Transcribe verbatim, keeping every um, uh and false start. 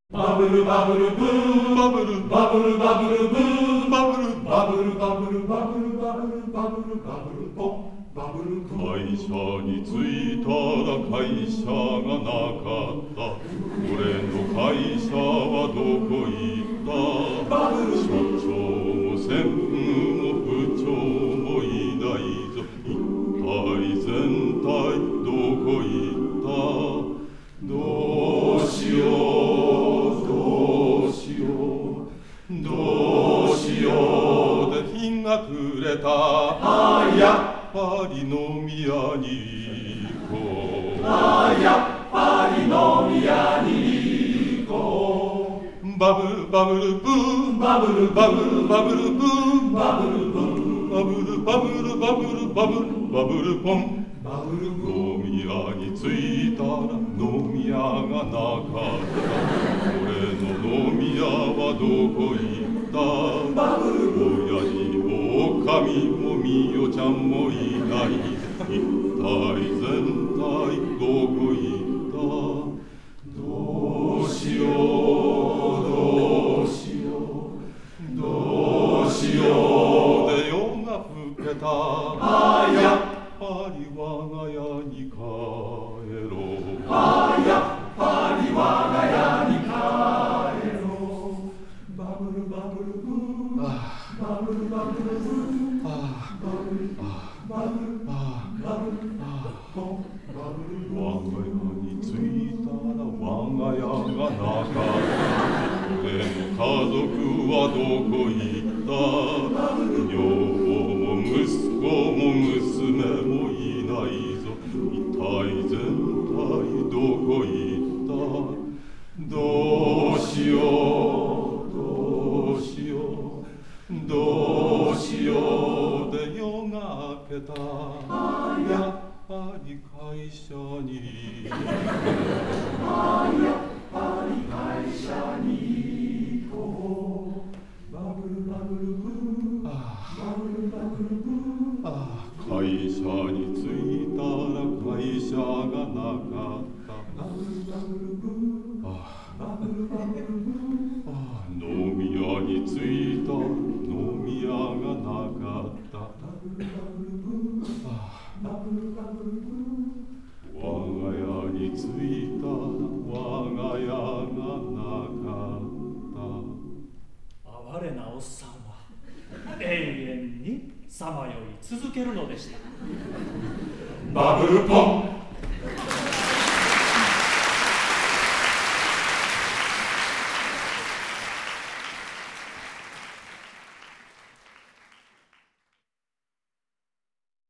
バブルバブルブーバブルバブルバブルブーバブルバブルバブルバブルバブルバブルバブルポンバブル会社に着いたら会社がなかった。俺の会社はどこ行った。 バブル所長も専務も部長もいないぞ。一体全体どこ行った。どうしようどうしようどうしようで日が暮れた。 あややっぱり飲み屋に行こう。 あやっぱり飲み屋に行こうバブルバブルブーバブルバブルバブルブーバブルブーバブルバブルバブルバブルバブルポンバブルブー飲み屋に着いたら飲み屋がなかった。俺の飲み屋はどこ行った。 バブルブー親父もおかみもみよちゃんもいない。一体全体どこ行った。どうしようどうしようどうしようで夜が更けた。 あややっぱり我が家に帰ろう。 あやっぱり我が家に帰ろうバブルバブルブーバブルバブルブーあバブルバブルあバブルポンバブル我が家に着いたら我が家がなかった。俺の家族はどこ行った。女房も息子も娘もいないぞ。一体全体どこ行った。どうしようどうしようどうしようで夜が明けた。やっぱり会社にあやっぱり会社に行こうバブルバブルブーバブルバブルブーああ会社に着いたら会社がなかった。 バブルバブルブーあバブルバブルブーあ飲み屋に着いた飲み屋がなかった。 バブルバブルブーバブルバブルブー我が家に着いたら我が家がなかった。 哀れなおっさんは永遠にさまよい続けるのでした。 バブルポン